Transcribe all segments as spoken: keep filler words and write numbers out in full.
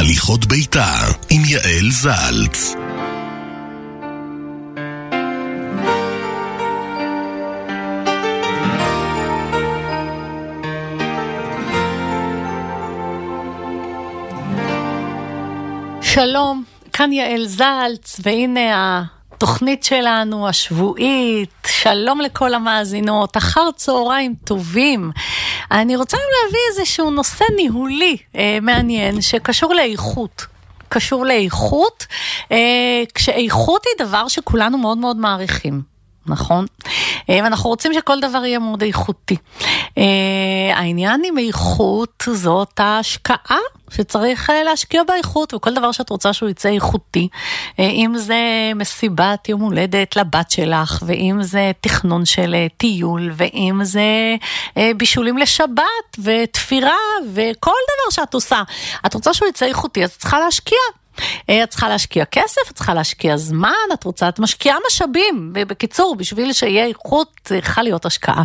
הליכות ביתה עם יעל זלץ. שלום, כאן יעל זלץ, והנה התוכנית שלנו השבועית. שלום לכל המאזינות, אחר צהריים טובים. אני רוצה להביא איזשהו נושא ניהולי אה, מעניין שקשור לאיכות. קשור לאיכות, אה, כשאיכות היא דבר שכולנו מאוד מאוד מעריכים. נכון? ואנחנו רוצים שכל דבר יהיה מאוד איכותי. העניין עם איכות זאת ההשקעה שצריך להשקיע באיכות, וכל דבר שאת רוצה שהוא יצא איכותי, אם זה מסיבת יום הולדת לבת שלך, ואם זה תכנון של טיול, ואם זה בישולים לשבת ותפירה, וכל דבר שאת עושה, את רוצה שהוא יצא איכותי, אז את צריכה להשקיע. את צריכה להשקיע כסף, את צריכה להשקיע זמן, את רוצה, את משקיעה משאבים, בקיצור, בשביל שיהיה איכות, צריכה להיות השקעה.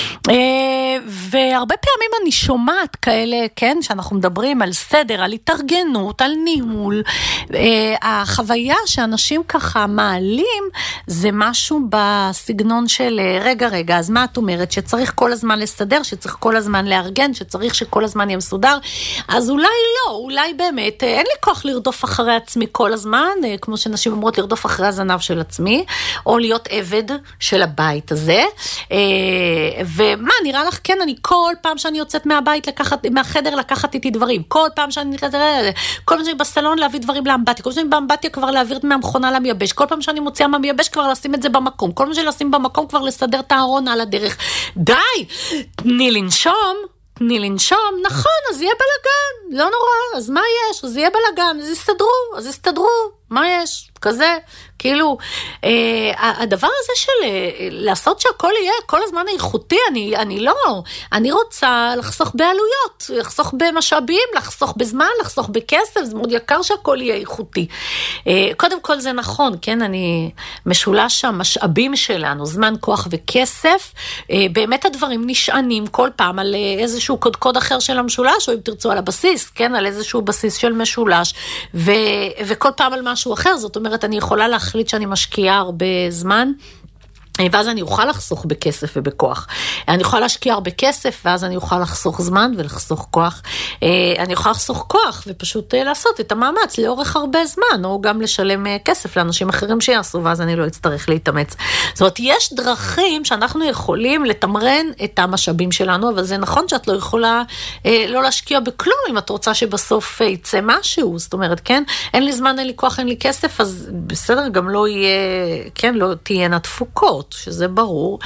והרבה פעמים אני שומעת כאלה, כן, שאנחנו מדברים על סדר, על התארגנות, על ניהול, החוויה שאנשים ככה מעלים, זה משהו בסגנון של, רגע, רגע, אז מה את אומרת? שצריך כל הזמן לסדר, שצריך כל הזמן לארגן, שצריך שכל הזמן יהיה מסודר, אז אולי לא, אולי באמת, אין לי כוח לרדוף אחרי עצמי כל הזמן, כמו שנשים אומרות, לרדוף אחרי הזנב של עצמי, או להיות עבד של הבית הזה. ומה, נראה לך, כן, אני כל פעם שאני יוצאת מהבית לקחת, מהחדר לקחת איתי דברים, כל פעם שאני נכנסת, כל פעם שאני בסלון להביא דברים לאמבטיה, כל פעם שאני באמבטיה כבר להעביר מהמכונה למייבש, כל פעם שאני מוציאה מהמייבש כבר לשים את זה במקום, כל פעם שאני לשים במקום כבר לסדר את הארון על הדרך. די, תני לנשום, תני לנשום, נכון, אז יהיה בלגן, לא נורא, אז מה יש? אז יהיה בלגן, אז יסתדרו, אז יסתדרו, מה יש? כזה, כאילו, אה, הדבר הזה של אה, לעשות שהכל יהיה כל הזמן איכותי, אני, אני לא, אני רוצה לחסוך בעלויות, לחסוך במשאבים, לחסוך בזמן, לחסוך בכסף, זה מאוד יקר שהכל יהיה איכותי. אה, קודם כל זה נכון, כן, אני משולש שם, משאבים שלנו, זמן, כוח וכסף, אה, באמת הדברים נשענים כל פעם על איזשהו קוד קוד אחר של המשולש, או אם תרצו על הבסיס, כן, על איזשהו בסיס של משולש, ו, וכל פעם על משהו אחר, זאת אומרת, אני יכולה להחליט שאני משקיעה הרבה זמן, ואז אני אוכל לחסוך בכסף ובכוח. אני אוכל להשקיע הרבה כסף, ואז אני אוכל לחסוך זמן ולחסוך כוח. אני אוכל לחסוך כוח, ופשוט לעשות את המאמץ לאורך הרבה זמן, או גם לשלם כסף לאנשים אחרים שיעשו, ואז אני לא אצטרך להתאמץ. זאת אומרת, יש דרכים שאנחנו יכולים לתמרן את המשאבים שלנו, אבל זה נכון שאת לא יכולה לא להשקיע בכלום, אם את רוצה שבסוף יצא משהו. זאת אומרת, כן, אין לי זמן, אין לי כוח, אין לי כסף, אז בסדר, גם לא יהיה, כן, לא תהיינה תפוקות. שזה ברור,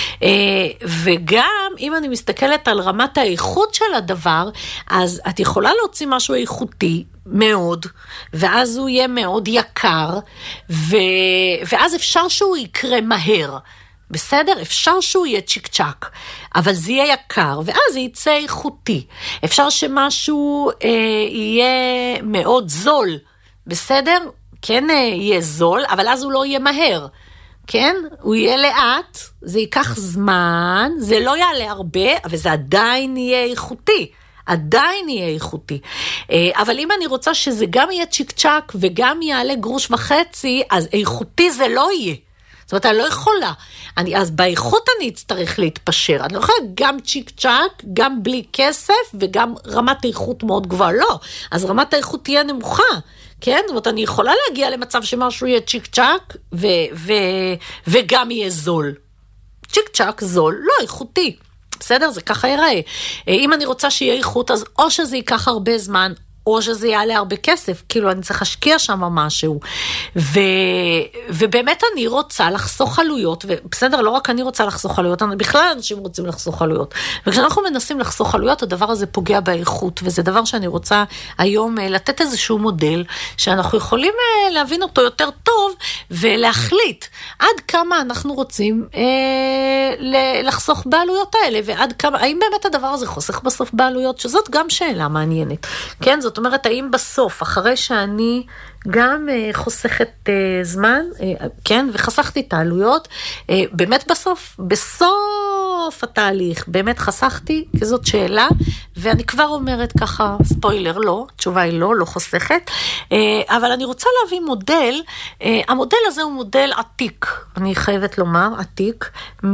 וגם אם אני מסתכלת על רמת האיכות של הדבר, אז את יכולה להוציא משהו איכותי מאוד, ואז הוא יהיה מאוד יקר, ו... ואז אפשר שהוא יקרה מהר, בסדר? אפשר שהוא יהיה צ'יק צ'ק, אבל זה יהיה יקר, ואז זה יצא איכותי. אפשר שמשהו אה, יהיה מאוד זול, בסדר? כן, יהיה זול, אבל אז הוא לא יהיה מהר. כן? הוא יהיה לאט, זה ייקח זמן, זה לא יעלה הרבה, אבל זה עדיין יהיה איכותי. עדיין יהיה איכותי. אבל אם אני רוצה שזה גם יהיה צ'יק צ'ק וגם יעלה גרוש וחצי, אז איכותי זה לא יהיה. זאת אומרת, אני לא יכולה. אני, אז באיכות אני אצטרך להתפשר. אני לא יכולה גם צ'יק צ'ק, גם בלי כסף, וגם רמת איכות מאוד גבוהה. לא. אז רמת האיכות תהיה נמוכה. כן? זאת אומרת, אני יכולה להגיע למצב שמשהו יהיה צ'יק צ'ק, ו- ו- וגם יהיה זול. צ'יק צ'ק, זול, לא איכותי. בסדר? זה ככה ייראה. אם אני רוצה שיהיה איכות, אז או שזה ייקח הרבה זמן, או שזה יעלה הרבה כסף, כאילו אני צריך להשקיע שם משהו, ו, ובאמת אני רוצה לחסוך עלויות, ובסדר, לא רק אני רוצה לחסוך עלויות, בכלל אנשים רוצים לחסוך עלויות, וכשאנחנו מנסים לחסוך עלויות, הדבר הזה פוגע באיכות, וזה דבר שאני רוצה היום לתת איזשהו מודל, שאנחנו יכולים להבין אותו יותר טוב, ולהחליט עד כמה אנחנו רוצים אה, לחסוך בעלויות האלה, ועד כמה, האם באמת הדבר הזה חוסך בסוף בעלויות, שזאת גם שאלה מעניינת, כן, זאת זאת אומרת, האם בסוף, אחרי שאני גם uh, חוסכת uh, זמן, uh, כן, וחסכתי את העלויות, uh, באמת בסוף, בסוף התהליך, באמת חסכתי, כי זאת שאלה, ואני כבר אומרת ככה, ספוילר, לא, תשובה היא לא, לא חוסכת, uh, אבל אני רוצה להביא מודל, uh, המודל הזה הוא מודל עתיק, אני חייבת לומר, עתיק, מ...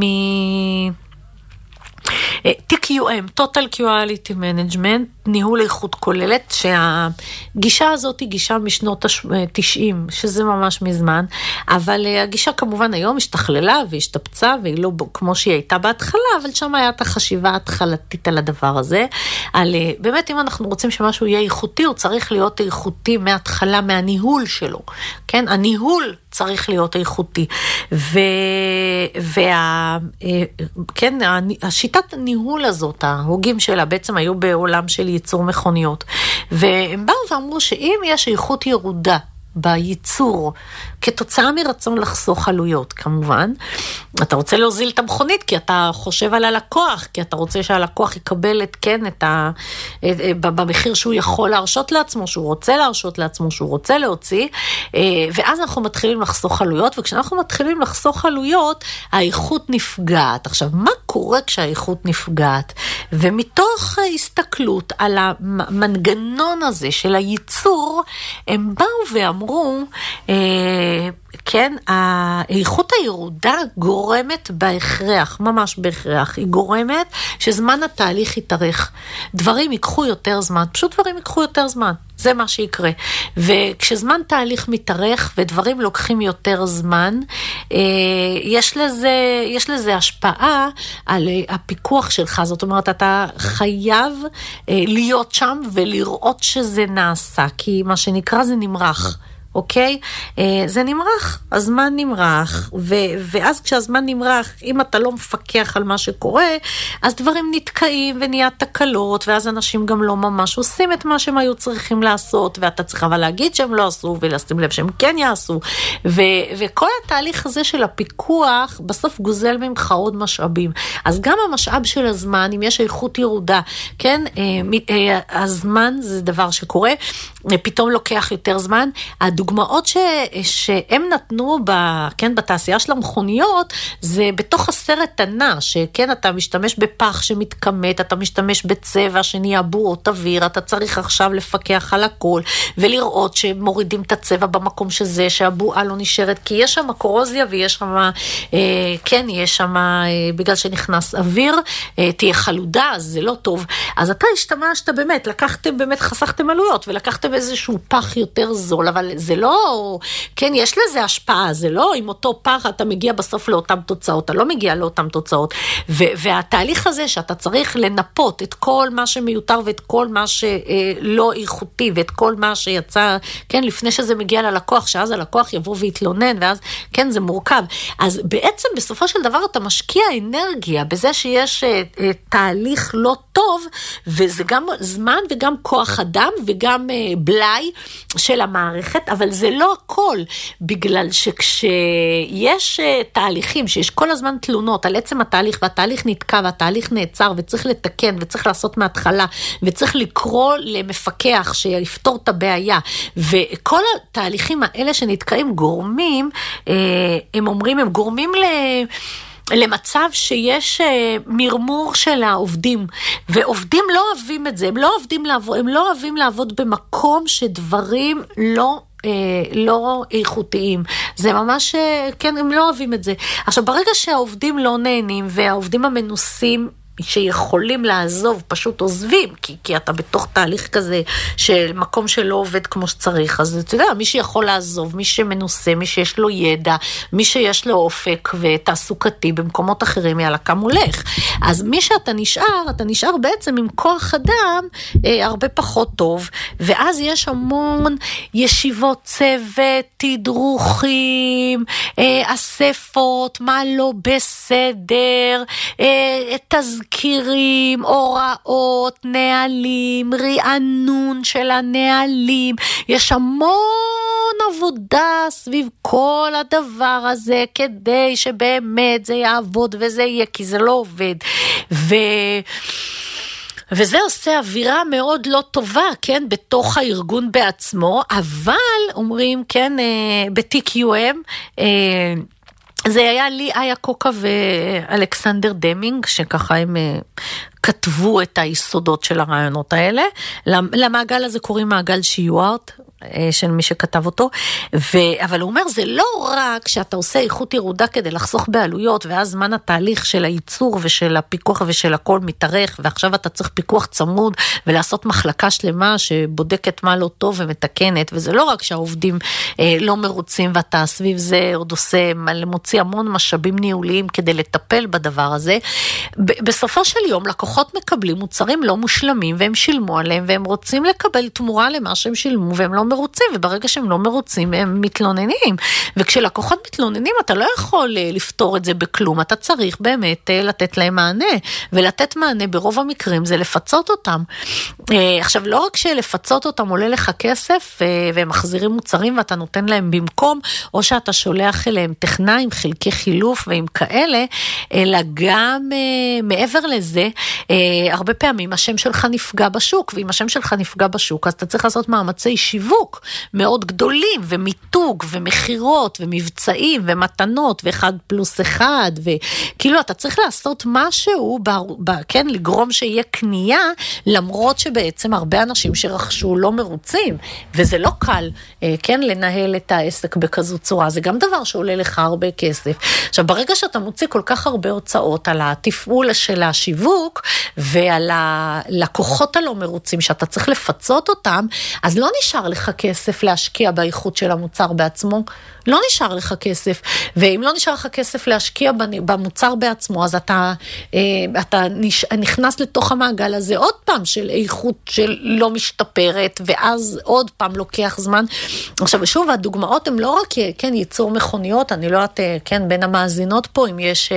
טי קיו אם, Total Quality Management, ניהול איכות כוללת, שהגישה הזאת היא גישה משנות ה-תשעים, שזה ממש מזמן, אבל הגישה כמובן היום השתכללה והשתפצה, והיא לא כמו שהיא הייתה בהתחלה, אבל שם היה את החשיבה ההתחלתית על הדבר הזה, על באמת אם אנחנו רוצים שמשהו יהיה איכותי, הוא צריך להיות איכותי מההתחלה, מהניהול שלו, כן? הניהול צריך להיות איכותי, ו... וה... כן, השיטת הניהול הזאת, ההוגים שלה בעצם היו בעולם של ייצור מכוניות, והם באו ואמרו שאם יש איכות ירודה בייצור, כתוצאה מרצון לחסוך עלויות, כמובן, אתה רוצה להוזיל את המכונית, כי אתה חושב על הלקוח, כי אתה רוצה שהלקוח יקבל את, כן, את ה... במחיר שהוא יכול להרשות לעצמו, שהוא רוצה להרשות לעצמו, שהוא רוצה להוציא, ואז אנחנו מתחילים לחסוך עלויות, וכשאנחנו מתחילים לחסוך עלויות, האיכות נפגעת. עכשיו, מה קורה כשהאיכות נפגעת? ומתוך הסתכלות על המנגנון הזה של הייצור, הם באו ואמרו, כן, האיכות הירודה גורמת בהכרח, ממש בהכרח, היא גורמת שזמן התהליך יתארך. דברים ייקחו יותר זמן, פשוט דברים ייקחו יותר זמן, זה מה שיקרה. וכשזמן תהליך מתארך ודברים לוקחים יותר זמן, יש לזה, יש לזה השפעה על הפיקוח שלך, זאת אומרת, אתה חייב להיות שם ולראות שזה נעשה, כי מה שנקרא זה נמרח. אוקיי? זה נמרח, הזמן נמרח, ו- ואז כשהזמן נמרח, אם אתה לא מפקח על מה שקורה, אז דברים נתקעים ונהיה תקלות, ואז אנשים גם לא ממש עושים את מה שהם היו צריכים לעשות, ואתה צריך אבל להגיד שהם לא עשו, ולשים לב שהם כן יעשו, ו- וכל התהליך הזה של הפיקוח, בסוף גוזל ממך עוד משאבים. אז גם המשאב של הזמן, אם יש איכות ירודה, כן? הזמן זה דבר שקורה, פתאום לוקח יותר זמן, הדוגמאות ש, שהם נתנו ב, כן, בתעשייה של המכוניות, זה בתוך הסרט ענה, שכן, אתה משתמש בפח שמתקמת, אתה משתמש בצבע שנהיה בועות אוויר, אתה צריך עכשיו לפקח על הכל, ולראות שמורידים את הצבע במקום שזה, שהבועה לא נשארת, כי יש שם קורוזיה, ויש שם, אה, כן, יש שם, אה, בגלל שנכנס אוויר, אה, תהיה חלודה, אז זה לא טוב. אז אתה השתמשת באמת, לקחתם באמת, חסכתם עלויות, ולקחתם איזשהו פח יותר זול, אבל זה לא, כן, יש לזה השפעה, זה לא, עם אותו פח אתה מגיע בסוף לאותן תוצאות, אתה לא מגיע לאותן תוצאות, ו- והתהליך הזה שאתה צריך לנפות את כל מה שמיותר, ואת כל מה שלא איכותי, ואת כל מה שיצא, כן, לפני שזה מגיע ללקוח, שאז הלקוח יבוא ויתלונן, ואז, כן, זה מורכב. אז בעצם בסופו של דבר אתה משקיע אנרגיה, בזה שיש uh, uh, תהליך לא טוב, וזה גם זמן וגם כוח אדם, וגם uh, בלי של המערכת, אבל זה לא הכל, בגלל שכשיש תהליכים, שיש כל הזמן תלונות על עצם התהליך, והתהליך נתקע, והתהליך נעצר, וצריך לתקן, וצריך לעשות מההתחלה, וצריך לקרוא למפקח שיפתור את הבעיה, וכל התהליכים האלה שנתקעים גורמים, הם אומרים, הם גורמים ל... למצב שיש מרמור של העובדים, ועובדים לא אוהבים את זה, הם לא אוהבים לעבוד, הם לא אוהבים לעבוד במקום שדברים לא לא איכותיים. זה ממש, כן, הם לא אוהבים את זה. עכשיו, ברגע שהעובדים לא נהנים, והעובדים המנוסים שיכולים לעזוב, פשוט עוזבים, כי, כי אתה בתוך תהליך כזה של מקום שלא עובד כמו שצריך, אז אתה יודע, מי שיכול לעזוב, מי שמנוסה, מי שיש לו ידע, מי שיש לו אופק ותעסוקתי במקומות אחרים, יאללה, כמה הולך. אז מי שאתה נשאר, אתה נשאר בעצם עם כוח אדם אה, הרבה פחות טוב, ואז יש המון ישיבות צוות, תדרוכים, אה, אספות, מה לא בסדר, אה, תזכיר, מכירים, הוראות, נהלים, רענון של הנהלים, יש המון עבודה סביב כל הדבר הזה, כדי שבאמת זה יעבוד וזה יהיה, כי זה לא עובד. ו... וזה עושה אווירה מאוד לא טובה, כן, בתוך הארגון בעצמו, אבל אומרים, כן, ב-טי קיו אם, זה היה לי, איה קוקה ואלכסנדר דמינג, שככה הם כתבו את היסודות של הרעיונות האלה. למעגל הזה קוראים מעגל שיוארט, של מי שכתב אותו, ו... אבל הוא אומר, זה לא רק שאתה עושה איכות ירודה כדי לחסוך בעלויות, ואז זמן התהליך של הייצור ושל הפיקוח ושל הכל מתארך, ועכשיו אתה צריך פיקוח צמוד, ולעשות מחלקה שלמה שבודקת מה לא טוב ומתקנת, וזה לא רק שהעובדים אה, לא מרוצים, ואתה סביב זה עוד עושה, מוציא המון משאבים ניהוליים כדי לטפל בדבר הזה. ב- בסופו של יום, לקוחות מקבלים מוצרים לא מושלמים, והם שילמו עליהם, והם רוצים לקבל תמורה למה שהם שילמו, והם לא מרוצים, וברגע שהם לא מרוצים, הם מתלוננים. וכשלקוחות מתלוננים, אתה לא יכול לפתור את זה בכלום, אתה צריך באמת לתת להם מענה, ולתת מענה ברוב המקרים זה לפצות אותם. עכשיו, לא רק שלפצות אותם עולה לך כסף, והם מחזירים מוצרים ואתה נותן להם במקום, או שאתה שולח אליהם טכנאים, חלקי חילוף ועם כאלה, אלא גם מעבר לזה, הרבה פעמים השם שלך נפגע בשוק, ואם השם שלך נפגע בשוק, אז אתה צריך לעשות מאמצי שיווק, מאוד גדולים, ומיתוג, ומחירות, ומבצעים, ומתנות, ואחד פלוס אחד, וכאילו אתה צריך לעשות משהו, ב, ב, כן, לגרום שיהיה קנייה, למרות שבעצם הרבה אנשים שרכשו לא מרוצים, וזה לא קל, כן, לנהל את העסק בכזו צורה, זה גם דבר שעולה לך הרבה כסף. עכשיו, ברגע שאתה מוציא כל כך הרבה הוצאות על התפעול של השיווק, ועל הלקוחות הלא מרוצים, שאתה צריך לפצות אותם, אז לא נשאר לך כסף להשקיע באיכות של המוצר בעצמו, לא נשאר לך כסף, ואם לא נשאר לך כסף להשקיע במוצר בעצמו, אז אתה, אתה נכנס לתוך המעגל הזה עוד פעם של איכות של לא משתפרת, ואז עוד פעם לוקח זמן. עכשיו, שוב, הדוגמאות הן לא רק, כן, ייצור מכוניות, אני לא יודעת, כן, בין המאזינות פה, אם יש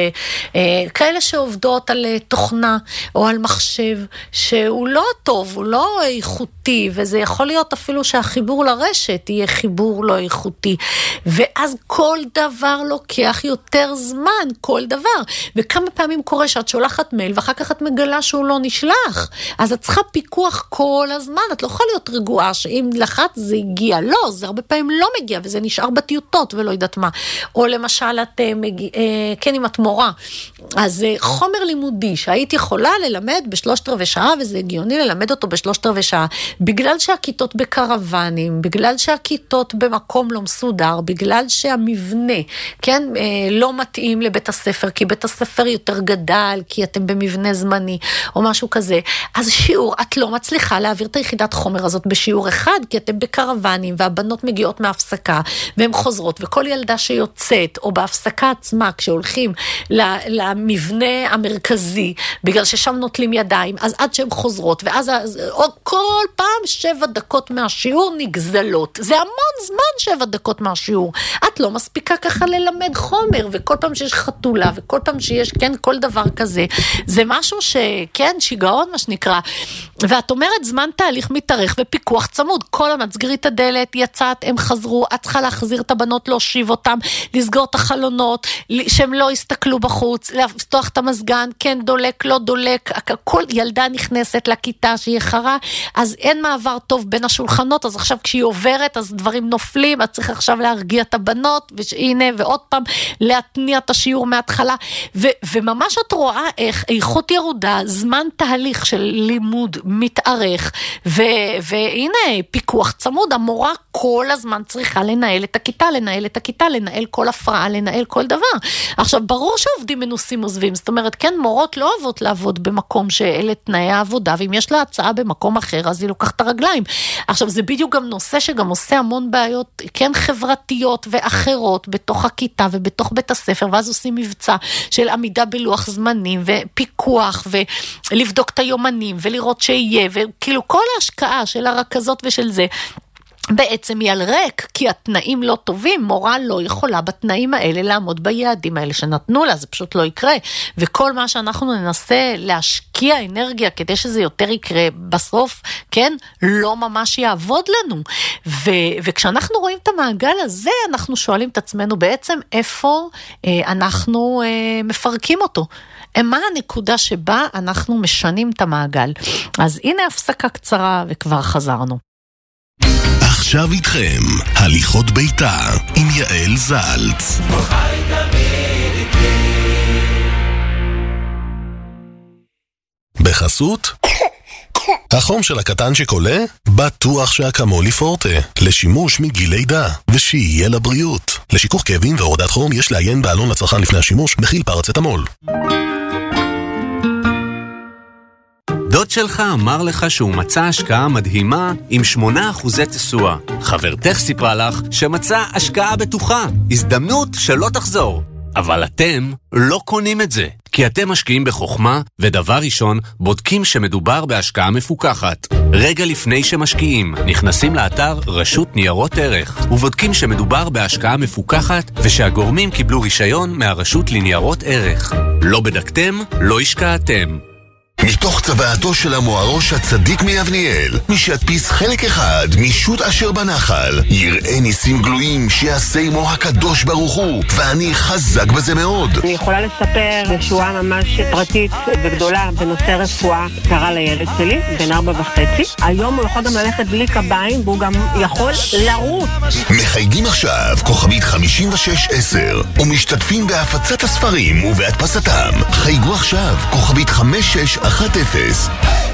כאלה שעובדות על תוכנה, או על מחשב, שהוא לא טוב, הוא לא איכותי, וזה יכול להיות אפילו שהחיבור לרשת יהיה חיבור לא איכותי, ואז כל דבר לוקח יותר זמן, כל דבר, וכמה פעמים קורה שאת שולחת מייל, ואחר כך את מגלה שהוא לא נשלח, אז את צריכה פיקוח כל הזמן, את לא יכולה להיות רגועה, שאם לחת זה הגיע, לא, זה הרבה פעמים לא מגיע, וזה נשאר בטיוטות, ולא יודעת מה, או למשל את מגיע, כן, אם את מורה, אז חומר לימודי, שהיית יכולה ללמד בשלושת רבעי שעה, וזה הגיוני ללמד אותו בשלושת רבעי שעה, בגלל שהכיתות בקרוונים, בגלל שהכיתות במקום לא מסודר, בגלל שהמבנה, כן, לא מתאים לבית הספר, כי בית הספר יותר גדל, כי אתם במבנה זמני, או משהו כזה, אז שיעור, את לא מצליחה להעביר את היחידת חומר הזאת בשיעור אחד, כי אתם בקרוונים, והבנות מגיעות מהפסקה, והן חוזרות, וכל ילדה שיוצאת, או בהפסקה עצמה, כשהולכים למבנה המרכזי, בגלל ששם נוטלים ידיים, אז עד שהן חוזרות, ואז כל פעם שבע דקות מהשיעור נגזלות. זה המון זמן שבע דקות מהשיעור. את לא מספיקה ככה ללמד חומר, וכל פעם שיש חתולה, וכל פעם שיש, כן, כל דבר כזה. זה משהו שכן, שיגעון, מה שנקרא. ואת אומרת, זמן תהליך מתארך ופיקוח צמוד. כל המצגרי את הדלת, יצאת, הם חזרו, את צריכה להחזיר את הבנות, להושיב אותם, לסגור את החלונות, שהם לא יסתכלו בחוץ, לפתוח את המזגן, כן דולק, לא דולק, כל ילדה נכנסת לכיתה שהיא חרה, אז אין מעבר טוב בין השולחנות, אז עכשיו כשהיא עוברת, אז דברים נופלים, את צריך עכשיו להרגיע את הבנות, והנה, ועוד פעם, להתניע את השיעור מההתחלה, ו- וממש את רואה איך איכות ירודה, זמן תהליך של לימוד מתארך, ו- והנה, פיקוח צמוד, המורה כל הזמן צריכה לנהל את הכיתה, לנהל את הכיתה, לנהל כל הפרעה, לנהל כל דבר. עכשיו, ברור שעובדים מנוסים עוזבים, זאת אומרת, כן, מורות לא אוהבות לעבוד במקום שאלה תנאי העבודה, ואם יש לה הצעה במקום אחר, אז היא לוקחת את הרגליים. עכשיו, זה בדיוק גם נושא שגם עושה המון בעיות, כן, חברתיות ואחרות, בתוך הכיתה ובתוך בית הספר, ואז עושים מבצע של עמידה בלוח זמנים, ופיקוח, ולבדוק את היומנים, ולראות שיהיה, וכאילו כל ההשקעה של הרכזות ושל זה, בעצם היא על ריק, כי התנאים לא טובים, מורה לא יכולה בתנאים האלה לעמוד ביעדים האלה שנתנו לה, זה פשוט לא יקרה, וכל מה שאנחנו ננסה להשקיע אנרגיה כדי שזה יותר יקרה בסוף, כן, לא ממש יעבוד לנו, ו- וכשאנחנו רואים את המעגל הזה, אנחנו שואלים את עצמנו בעצם איפה אה, אנחנו אה, מפרקים אותו, מה הנקודה שבה אנחנו משנים את המעגל. אז הנה הפסקה קצרה וכבר חזרנו. עכשיו איתכם, הליכות ביתה עם יעל זלץ. בחסות החום של הקטן שקולה, בטוח שהקמולי פורטה, לשימוש מגיל לידה, ושיהיה לבריאות. לשיכוך כאבים והורדת חום יש לעיין בעלון לצרכן לפני השימוש, מכיל פרצטמול. דוד שלך אמר לך שהוא מצא השקעה מדהימה עם שמונה אחוזי תשואה. חברתך סיפרה לך שמצא השקעה בטוחה, הזדמנות שלא תחזור. אבל אתם לא קונים את זה, כי אתם משקיעים בחוכמה, ודבר ראשון, בודקים שמדובר בהשקעה מפוקחת. רגע לפני שמשקיעים, נכנסים לאתר רשות ניירות ערך, ובודקים שמדובר בהשקעה מפוקחת, ושהגורמים קיבלו רישיון מהרשות לניירות ערך. לא בדקתם, לא השקעתם. מתוך צוואתו של המוארוש הצדיק מיבניאל, מי שידפיס חלק אחד משוט אשר בנחל, יראה ניסים גלויים שיעשה עמו הקדוש ברוך הוא, ואני חזק בזה מאוד. אני יכולה לספר ישועה ממש פרטית וגדולה בנושא רפואה קרה לילד שלי, בן ארבע וחצי. היום הוא יכול גם ללכת בלי קביים, והוא גם יכול לרוץ. מחייגים עכשיו כוכבית חמישים ושש עשר, ומשתתפים בהפצת הספרים ובהדפסתם. חייגו עכשיו כוכבית חמש שש אחת אפס.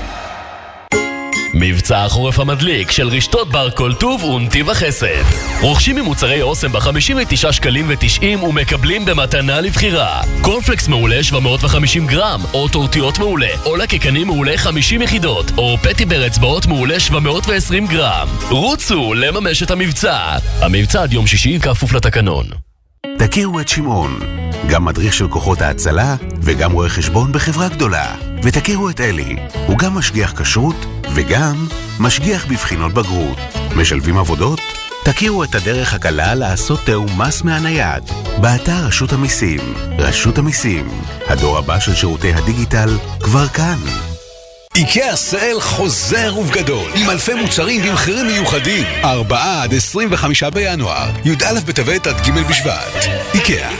מבצע החורף המדליק של רשתות בר כל טוב ונתיב החסד. רוכשים ממוצרי אוסם ב-חמישים ותשעה שקלים ותשעים ומקבלים במתנה לבחירה קורנפלקס מעולה שבע מאות וחמישים גרם, או טורטיות מעולה, או לקקנים מעולה חמישים יחידות, או פטי ברצבעות מעולה שבע מאות ועשרים גרם. רוצו לממש את המבצע. המבצע עד יום שישי כפוף לתקנון. תכירו את שמעון, גם מדריך של כוחות ההצלה וגם רואה חשבון בחברה גדולה. ותכירו את אלי, הוא גם משגיח כשרות וגם משגיח בבחינות בגרות. משלבים עבודות? תכירו את הדרך הקלה לעשות תיאום מס מהנייד באתר רשות המיסים. רשות המיסים, הדור הבא של שירותי הדיגיטל כבר כאן. איקאה סל חוזר ובגדול עם אלפי מוצרים במחירים מיוחדים. ארבעה עד עשרים וחמישה בינואר, י"א בטבת עד ג' בשבט. איקאה.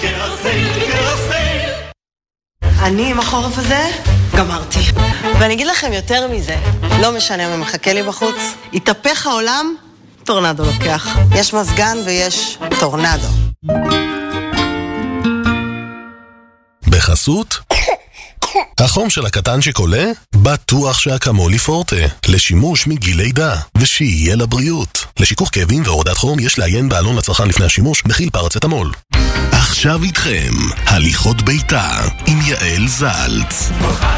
אני עם החורף הזה גמרתי. ואני אגיד לכם יותר מזה, לא משנה מה מחכה לי בחוץ, יתהפך העולם, טורנדו לוקח. יש מזגן ויש טורנדו. בחסות החום של הקטן שקולה, בטוח שהקמולי פורטה, לשימוש מגיל לידה, ושיהיה לבריאות. לשיכוך כאבים והורדת חום יש לעיין בעלון לצרכן לפני השימוש, מכיל פרצטמול. עכשיו איתכם, הליכות ביתה עם יעל זלץ.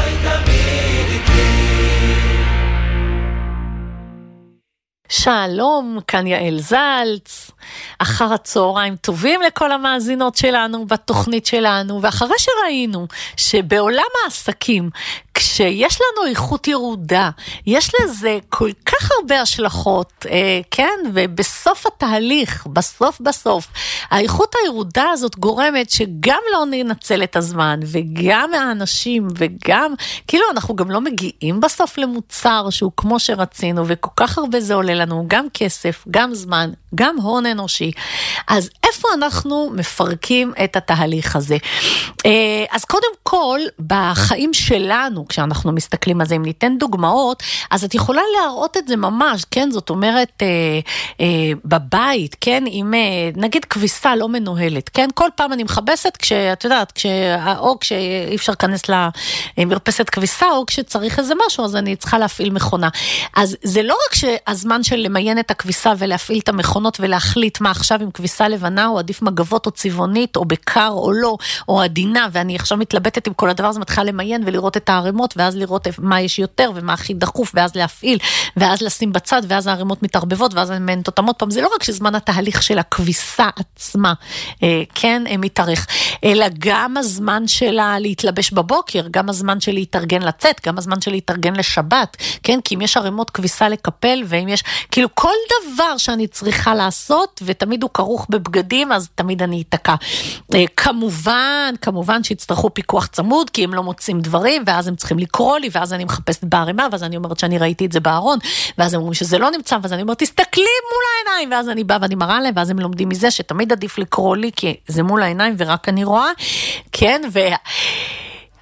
שלום, כאן יעל זלץ. אחר הצהריים טובים לכל המאזינות שלנו בתוכנית שלנו, ואחרי שראינו שבעולם העסקים, כשיש לנו איכות ירודה, יש לזה כל כך הרבה השלכות, אה, כן, ובסוף התהליך, בסוף בסוף, האיכות הירודה הזאת גורמת שגם לא ננצל את הזמן, וגם האנשים, וגם, כאילו אנחנו גם לא מגיעים בסוף למוצר שהוא כמו שרצינו, וכל כך הרבה זה עולה לנו, גם כסף, גם זמן, גם הון אנושי. אז איפה אנחנו מפרקים את התהליך הזה? אז קודם כל, בחיים שלנו, כשאנחנו מסתכלים על זה, אם ניתן דוגמאות, אז את יכולה להראות את זה ממש, כן? זאת אומרת, בבית, כן? אם נגיד כביסה לא מנוהלת, כן? כל פעם אני מחבסת, כשאת יודעת, כש, או כשאי אפשר להיכנס למרפסת כביסה, או כשצריך איזה משהו, אז אני צריכה להפעיל מכונה. אז זה לא רק שהזמן של למיין את הכביסה ולהפעיל את המכונות ולהחליט מה עכשיו עם כביסה לבנה, או עדיף מגבות או צבעונית, או בקר או לא, או עדינה, ואני עכשיו מתלבטת עם כל הדבר הזה, מתחילה למיין ולראות את הערימות, ואז לראות מה יש יותר ומה הכי דחוף, ואז להפעיל, ואז לשים בצד, ואז הערימות מתערבבות, ואז אני מיין אותם עוד פעם. זה לא רק שזמן התהליך של הכביסה עצמה, כן, מתארך, אלא גם הזמן שלה להתלבש בבוקר, גם הזמן של להתארגן לצאת, גם הזמן של להתארגן לשבת, כן, כי אם יש ערימות כביסה לקפל, ואם יש, כאילו כל דבר שאני צריכה לעשות, ותמיד הוא כרוך בבגדים, אז תמיד אני אתקע. כמובן, כמובן שהצטרכו פיקוח צמוד, כי הם לא מוצאים דברים, ואז הם צריכים לקרוא לי, ואז אני מחפשת בערימה, ואז אני אומרת שאני ראיתי את זה בארון, ואז הם אומרים שזה לא נמצא, ואז אני אומרת, תסתכלי מול העיניים, ואז אני באה ואני מראה להם, ואז הם לומדים מזה שתמיד עדיף לקרוא לי, כי זה מול העיניים ורק אני רואה, כן, ו...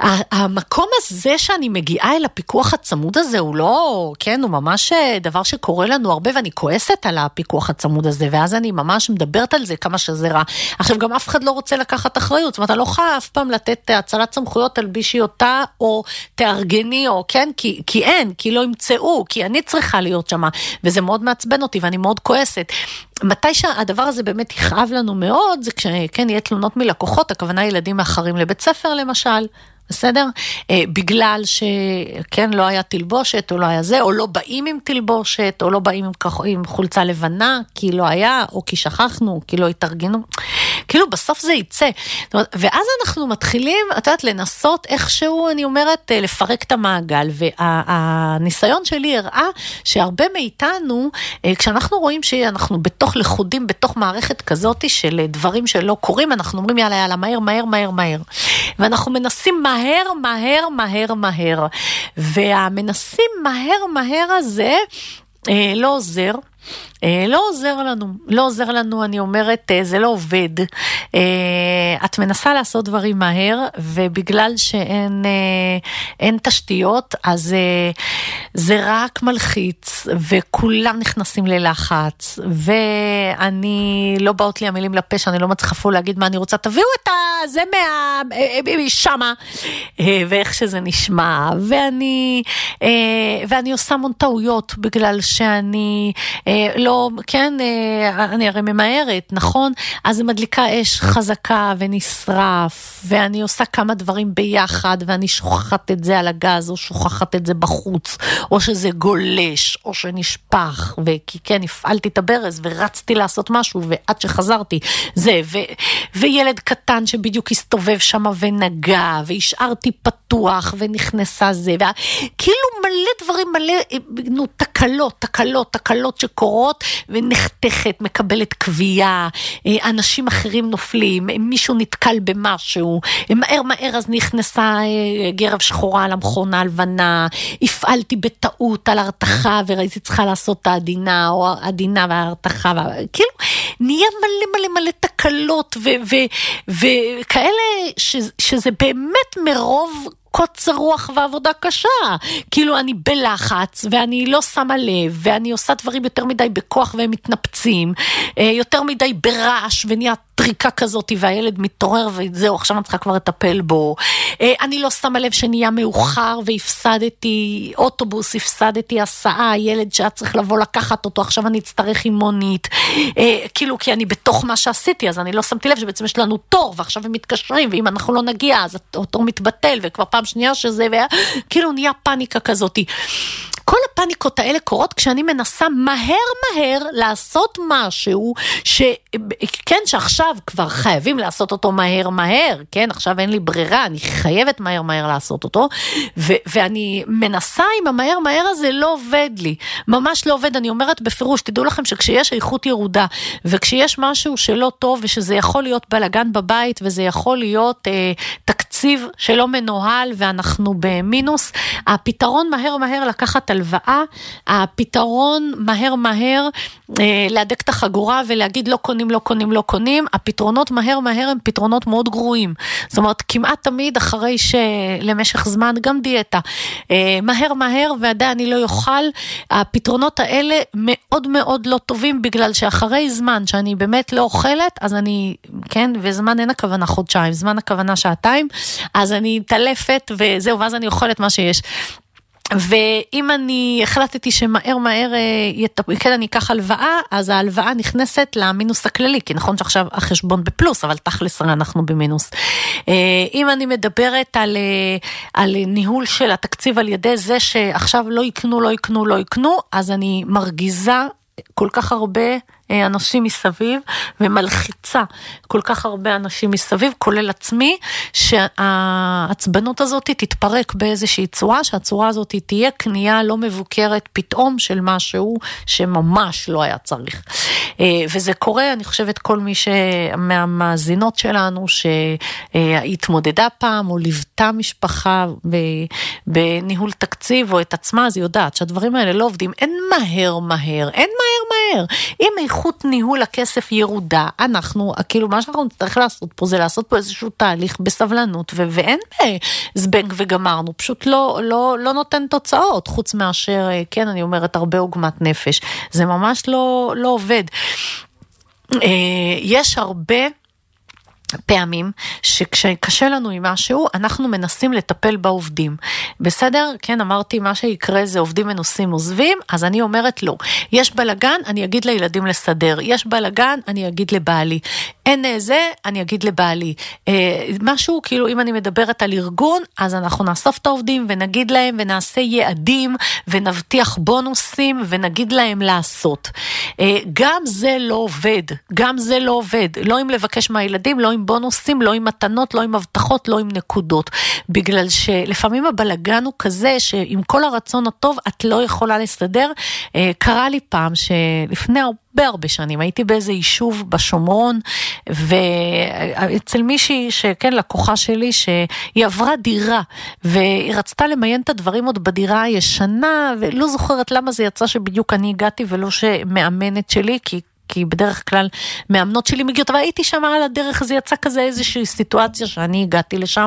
המקום הזה שאני מגיעה אל הפיקוח הצמוד הזה, הוא לא, כן, הוא ממש דבר שקורה לנו הרבה, ואני כועסת על הפיקוח הצמוד הזה, ואז אני ממש מדברת על זה כמה שזה רע. עכשיו, גם אף אחד לא רוצה לקחת אחריות, זאת אומרת, אני לא יכולה אף פעם לתת הצלת סמכויות על בישיותה, או תארגני, או כן, כי, כי אין, כי לא ימצאו, כי אני צריכה להיות שמה, וזה מאוד מעצבן אותי, ואני מאוד כועסת. מתי שהדבר הזה באמת יכאב לנו מאוד, זה כשכן יהיה תלונות מלקוחות, הכוונה ילדים מאחרים לבית ספר למשל, בסדר? בגלל שכן לא היה תלבושת, או לא היה זה, או לא באים עם תלבושת, או לא באים עם, עם חולצה לבנה, כי לא היה, או כי שכחנו, כי לא התארגנו. כאילו בסוף זה יצא. ואז אנחנו מתחילים, את יודעת, לנסות איכשהו, אני אומרת, לפרק את המעגל, והניסיון שלי הראה שהרבה מאיתנו, כשאנחנו רואים שאנחנו בתוך לחודים, בתוך מערכת כזאת של דברים שלא קורים, אנחנו אומרים יאללה, יאללה, מהר, מהר, מהר, מהר. ואנחנו מנסים מהר, מהר, מהר, מהר. והמנסים מהר, מהר הזה, אה, לא עוזר. לא עוזר לנו, לא עוזר לנו, אני אומרת, זה לא עובד. את מנסה לעשות דברים מהר, ובגלל שאין אין תשתיות, אז זה רק מלחיץ, וכולם נכנסים ללחץ, ואני לא באות לי המילים לפה, שאני לא מצליחה אפילו להגיד מה אני רוצה, תביאו את זה מה... שמה, ואיך שזה נשמע, ואני, ואני עושה המון טעויות, בגלל שאני לא, כן, אני הרי ממהרת, נכון? אז זה מדליקה אש חזקה ונשרף, ואני עושה כמה דברים ביחד, ואני שוכחת את זה על הגז, או שוכחת את זה בחוץ, או שזה גולש, או שנשפח, וכי כן, הפעלתי את הברז, ורצתי לעשות משהו, ועד שחזרתי, זה, ו, וילד קטן שבדיוק הסתובב שם ונגע, והשארתי פתוח, ונכנסה זה, וכאילו מלא דברים, מלא, נו, תקלות, תקלות, תקלות שקורות, ונחתכת, מקבלת קביעה, אנשים אחרים נופלים, מישהו נתקל במשהו, מהר מהר אז נכנסה גרב שחורה על המכונה הלבנה, הפעלתי בטעות על הרתחה, וראיתי צריכה לעשות את העדינה, או העדינה וההרתחה, כאילו, נהיה מלא מלא מלא תקלות, וכאלה, שזה באמת מרוב קוצר רוח ועבודה קשה, כאילו אני בלחץ, ואני לא שמה לב, ואני עושה דברים יותר מדי בכוח, והם מתנפצים, יותר מדי ברעש, ונהיה טריקה כזאת, והילד מתעורר, וזהו, עכשיו אני צריכה כבר לטפל בו. אני לא שמה לב שנהיה מאוחר, והפסדתי אוטובוס, הפסדתי הסעה, ילד שהיה צריך לבוא לקחת אותו, עכשיו אני אצטרך עם מונית, כאילו כי אני בתוך מה שעשיתי, אז אני לא שמתי לב שבעצם יש לנו תור, ועכשיו הם מתקשרים, ואם אנחנו לא נגיע, אז התור מתבטל, וכבר פעם שנייה שזה, וכאילו נהיה פאניקה כזאת. כל הפאניקות האלה קורות כשאני מנסה מהר מהר לעשות משהו שכן שעכשיו כבר חייבים לעשות אותו מהר מהר, כן, עכשיו אין לי ברירה, אני חייבת מהר מהר לעשות אותו, ו- ואני מנסה עם המהר מהר הזה לא עובד לי, ממש לא עובד. אני אומרת בפירוש, תדעו לכם שכשיש איכות ירודה, וכשיש משהו שלא טוב, ושזה יכול להיות בלגן בבית, וזה יכול להיות אה, תקציב שלא מנוהל, ואנחנו במינוס, הפתרון מהר מהר לקחת הלוואה, הפתרון מהר מהר אה, להדק את החגורה ולהגיד לא קונים, לא קונים, לא קונים, הפתרונות מהר מהר הם פתרונות מאוד גרועים, זאת אומרת כמעט תמיד אחרי שלמשך זמן גם דיאטה, אה, מהר מהר ועדיין אני לא יוכל, הפתרונות האלה מאוד מאוד לא טובים, בגלל שאחרי זמן שאני באמת לא אוכלת, אז אני, כן, וזמן אין הכוונה חודשיים, זמן הכוונה שעתיים, אז אני תלפת וזהו, ואז אני אוכלת מה שיש. ואם אני החלטתי שמהר מהר כן אני אקח הלוואה, אז ההלוואה נכנסת למינוס הכללי, כי נכון שעכשיו החשבון בפלוס, אבל תכלס אנחנו במינוס. אם אני מדברת על, על ניהול של התקציב על ידי זה שעכשיו לא יקנו, לא יקנו, לא יקנו, אז אני מרגיזה כל כך הרבה אנשים מסביב, ומלחיצה כל כך הרבה אנשים מסביב, כולל עצמי, שהעצבנות הזאת תתפרק באיזושהי צורה, שהצורה הזאת תהיה קנייה לא מבוקרת פתאום של משהו שממש לא היה צריך. וזה קורה, אני חושבת, כל מי מהמאזינות שלנו שהתמודדה פעם, או ליוותה משפחה בניהול תקציב, או את עצמה, אז היא יודעת שהדברים האלה לא עובדים, אין מהר מהר, אין מהר מהר, מהר. אם איכות ניהול הכסף ירודה, אנחנו, כאילו מה שאנחנו נצטרך לעשות פה, זה לעשות פה איזשהו תהליך בסבלנות, ו- ואין זבנג וגמרנו, פשוט לא, לא, לא נותן תוצאות, חוץ מאשר, כן, אני אומרת, הרבה עוגמת נפש. זה ממש לא, לא עובד. יש הרבה פעמים שכשקשה לנו עם משהו, אנחנו מנסים לטפל בעובדים. בסדר? כן, אמרתי, מה שיקרה זה עובדים מנוסים עוזבים, אז אני אומרת לא. יש בלגן, אני אגיד לילדים לסדר. יש בלגן, אני אגיד לבעלי. אין זה, אני אגיד לבעלי. אה, משהו, כאילו, אם אני מדברת על ארגון, אז אנחנו נאסוף את העובדים ונגיד להם, ונעשה יעדים, ונבטיח בונוסים, ונגיד להם לעשות. אה, גם זה לא עובד. גם זה לא עובד. לא אם לבקש מהילדים, לא עם בונוסים, לא עם מתנות, לא עם הבטחות, לא עם נקודות. בגלל שלפעמים הבלגן הוא כזה, שעם כל הרצון הטוב, את לא יכולה לסדר. אה, קרה לי פעם, שלפני הרבה הרבה שנים, הייתי באיזה יישוב בשומרון, ואצל מישהי שכן, לקוחה שלי, שהיא עברה דירה, והיא רצתה למיין את הדברים עוד בדירה הישנה, ולא זוכרת למה זה יצא שבדיוק אני הגעתי, ולא שמאמנת שלי, כי כי בדרך כלל מאמנות שלי מגיעות, אבל הייתי שם על הדרך, זה יצא כזה איזושהי סיטואציה שאני הגעתי לשם,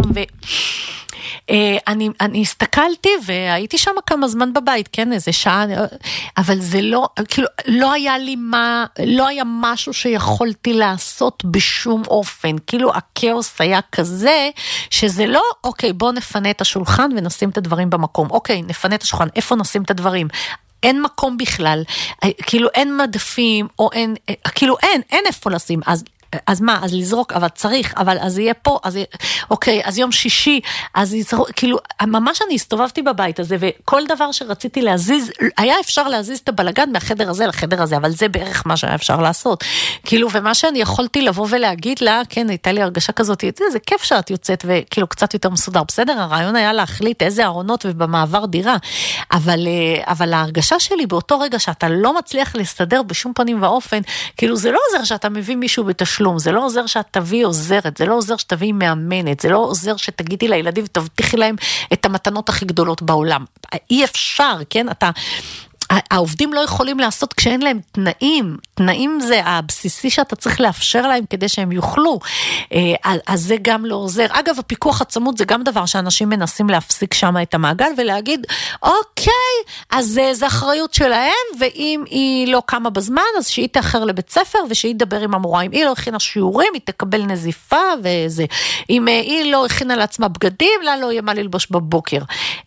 ואני אני הסתכלתי, והייתי שם כמה זמן בבית, כן, איזה שעה, אבל זה לא, כאילו, לא היה לי מה, לא היה משהו שיכולתי לעשות בשום אופן, כאילו הכאוס היה כזה, שזה לא, אוקיי, בוא נפנה את השולחן, ונשים את הדברים במקום, אוקיי, נפנה את השולחן, איפה נשים את הדברים? אין מקום בכלל, כאילו אין מדפים, או אין, כאילו אין, אין איפה לשים, אז, אז מה, אז לזרוק, אבל צריך, אבל אז יהיה פה, אז יהיה, אוקיי, אז יום שישי, אז יזרוק, כאילו, ממש אני הסתובבתי בבית הזה, וכל דבר שרציתי להזיז, היה אפשר להזיז את הבלגן מהחדר הזה לחדר הזה, אבל זה בערך מה שהיה אפשר לעשות, כאילו, ומה שאני יכולתי לבוא ולהגיד לה, כן, הייתה לי הרגשה כזאת, זה כיף שאת יוצאת, וכאילו, קצת יותר מסודר, בסדר, הרעיון היה להחליט איזה ארונות ובמעבר דירה, אבל, אבל ההרגשה שלי באותו רגע שאתה לא מצליח להסתדר בשום פנים ואופן, כאילו, זה לא עוזר שאתה מביא מישהו בתשלום, זה לא עוזר שאת תביא עוזרת, זה לא עוזר שתביא מאמנת, זה לא עוזר שתגידי לילדים ותבטיחי להם את המתנות הכי גדולות בעולם. אי אפשר, כן? אתה... העובדים לא יכולים לעשות כשאין להם תנאים, תנאים זה הבסיסי שאתה צריך לאפשר להם כדי שהם יוכלו, אז זה גם לא עוזר. אגב, הפיקוח הצמוד זה גם דבר שאנשים מנסים להפסיק שם את המעגל ולהגיד, אוקיי, אז זה אחריות שלהם, ואם היא לא קמה בזמן, אז שהיא תאחר לבית ספר, ושהיא תדבר עם המורה, אם היא לא הכינה שיעורים, היא תקבל נזיפה, וזה. אם היא לא הכינה לעצמה בגדים, לה לא יהיה מה ללבוש בבוקר.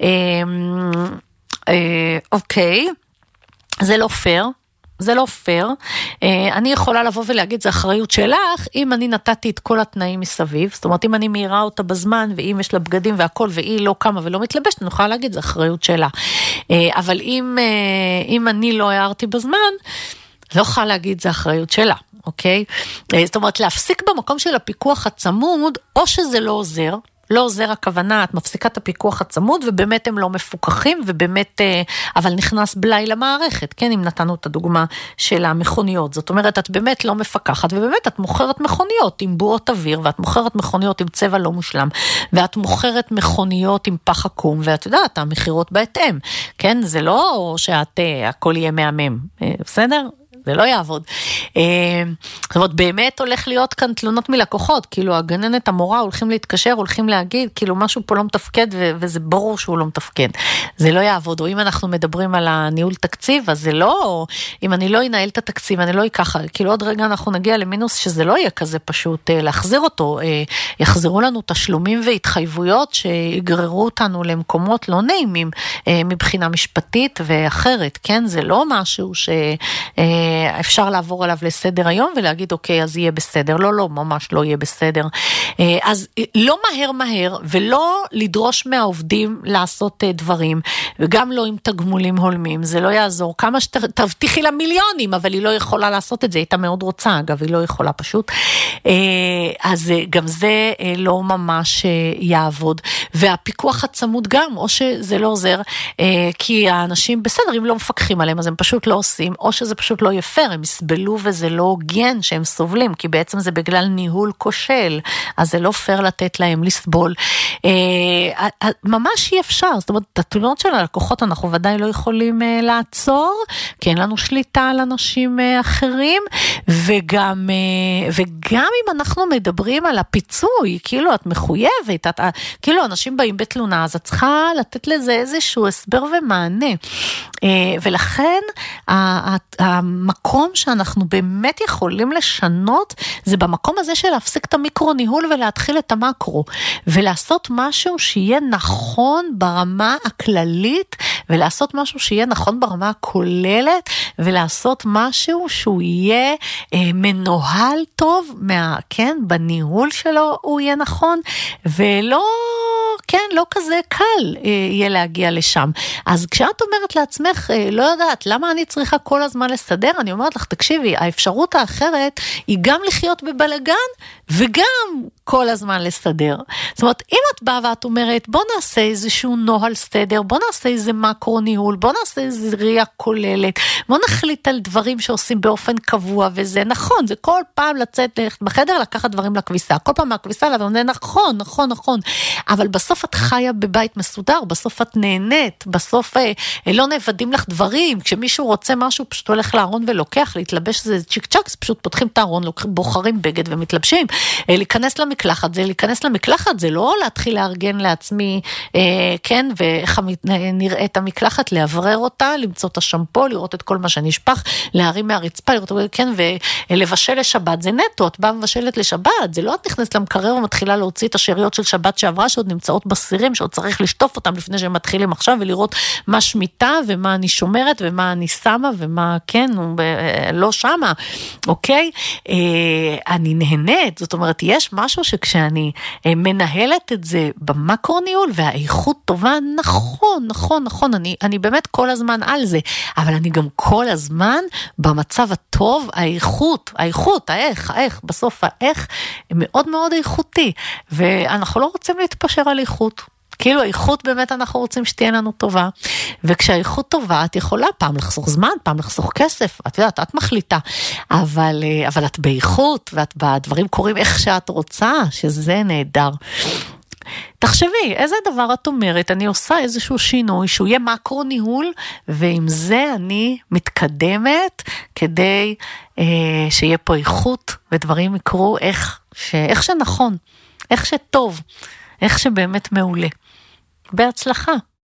אוקיי. זה לא פייר, זה לא פייר, אני יכולה לבוא ולהגיד, זה אחריות שלך, אם אני נתתי את כל התנאים מסביב, זאת אומרת, אם אני מהירה אותה בזמן, ואם יש לה בגדים והכל, והיא לא קמה ולא מתלבשת, אני יכולה להגיד, זה אחריות שלה, אבל אם, אם אני לא הערתי בזמן, לא יכולה להגיד, זה אחריות שלה, אוקיי? זאת אומרת, להפסיק במקום של הפיקוח הצמוד, או שזה לא עוזר, לא עוזר הכוונה, את מפסיקה את הפיקוח הצמוד, ובאמת הם לא מפוקחים, ובאמת, אבל נכנס בלי למערכת, כן, אם נתנו את הדוגמה של המכוניות, זאת אומרת, את באמת לא מפקחת, ובאמת את מוכרת מכוניות עם בועות אוויר, ואת מוכרת מכוניות עם צבע לא מושלם, ואת מוכרת מכוניות עם פח עקום, ואת יודעת, המחירות בהתאם, כן, זה לא שאת, הכל יהיה מהמם, בסדר? זה לא יעבוד. זאת אומרת, באמת הולך להיות כאן תלונות מלקוחות, כאילו הגננת המורה הולכים להתקשר, הולכים להגיד, כאילו משהו פה לא מתפקד, וזה ברור שהוא לא מתפקד. זה לא יעבוד, או אם אנחנו מדברים על הניהול תקציב, אז זה לא, אם אני לא אנהל את התקציב, אני לא אקח, כאילו עוד רגע אנחנו נגיע למינוס, שזה לא יהיה כזה פשוט להחזיר אותו, יחזרו לנו תשלומים והתחייבויות, שיגררו אותנו למקומות לא נעימים, מבחינה משפטית ואחרת, כן? זה לא משהו ש... אפשר לעבור עליו לסדר היום ולהגיד אוקיי, אז יהיה בסדר. לא, לא, ממש לא יהיה בסדר. אז לא מהר מהר, ולא לדרוש מהעובדים לעשות דברים, וגם לא עם תגמולים הולמים, זה לא יעזור. כמה שתבטיחי לה מיליונים, אבל היא לא יכולה לעשות את זה, היא הייתה מאוד רוצה, אגב, היא לא יכולה פשוט. אז גם זה לא ממש יעבוד. והפיקוח הצמוד גם, או שזה לא עוזר, כי האנשים בסדר, אם לא מפקחים עליהם, אז הם פשוט לא עושים, או שזה פשוט לא יפר, הם יסבלו וזה לא הוגן שהם סובלים, כי בעצם זה בגלל ניהול כושל, אז זה לא פייר לתת להם לסבול. ממש אי אפשר, זאת אומרת, את התלונות של הלקוחות אנחנו ודאי לא יכולים לעצור, כי אין לנו שליטה על אנשים אחרים, וגם, וגם אם אנחנו מדברים על הפיצוי, כאילו את מחויבת, את, כאילו אנשים באים בתלונה, אז את צריכה לתת לזה איזשהו הסבר ומענה, ולכן המקום שאנחנו באמת יכולים לשנות, זה במקום הזה של להפסיק את המיקרו ניהול ולהתחיל את המקרו, ולעשות משהו שיהיה נכון ברמה הכללית, ולעשות משהו שיהיה נכון ברמה הכוללת, ולעשות משהו שהוא יהיה אה, מנוהל טוב, מה, כן, בניהול שלו הוא יהיה נכון, ולא, כן, לא כזה קל אה, יהיה להגיע לשם. אז כשאת אומרת לעצמך, אה, לא יודעת, למה אני צריכה כל הזמן לסדר? אני אומרת לך, תקשיבי, האפשרות האחרת היא גם לחיות בבלגן, וגם כל הזמן לסדר. זאת אומרת, אם את באה ואת אומרת, בוא נעשה איזשהו נוהל סדר, בוא נעשה איזה מקרו ניהול, בוא נעשה איזה ראייה כוללת, בוא נחליט על דברים שעושים באופן קבוע, וזה נכון, זה כל פעם לצאת בחדר, לקחת דברים לכביסה, כל פעם מהכביסה, ואומר, נכון, נכון, נכון, אבל בסוף את חיה בבית מסודר, בסוף את נהנית, בסוף אה, לא נעבדים לך דברים, כשמישהו רוצה משהו, פשוט הולך לארון ולוקח, להתלבש איזה צ'יק צ'קס, פשוט פותחים את הארון, בוחרים בגד ומתלבשים, אה, להיכנס למקלחת, זה להיכנס למקלחת, זה לא להתחיל לארגן לעצמי, אה, כן, ואיך נראה את המקלחת, להברר אותה, למצוא את השמפו, לראות את כל מה שנשפך, להרים מהרצפה, לראות, כן, ולבשל לשבת, זה נטו, את באה מבשלת לשבת, זה לא את נכנסת למקרר ומתחילה להוציא את השאריות של שבת שעברה, שעוד נמצאות בסירים, שעוד צריך לשטוף אותם לפני שהם מתחילים עכשיו, ולראות מה שמיטה, ומה אני שומרת, ומה אני שמה, ומה, כן, לא שמה, אוקיי? אני נהנית, זאת אומרת, יש משהו שכשאני מנהלת את זה במקרו ניהול, והאיכות טובה, נכון, נכון, נכון, אני, אני באמת כל הזמן על זה, אבל אני גם כל הזמן במצב הטוב, האיכות, האיכות, האיך, האיך, בסוף האיך, מאוד מאוד איכותי, ואנחנו לא רוצים להתפשר על איכות, כאילו האיכות באמת אנחנו רוצים שתהיה לנו טובה, וכשהאיכות טובה את יכולה פעם לחסוך זמן, פעם לחסוך כסף, את יודעת, את מחליטה, אבל, אבל את באיכות, ואת בדברים קורים איך שאת רוצה, שזה נהדר. תחשבי, איזה דבר את אומרת, אני עושה איזשהו שינוי, שהוא יהיה מקרו ניהול, ועם זה אני מתקדמת, כדי אה, שיהיה פה איכות, ודברים יקרו איך, ש, איך שנכון, איך שטוב, איך שבאמת מעולה. בהצלחה.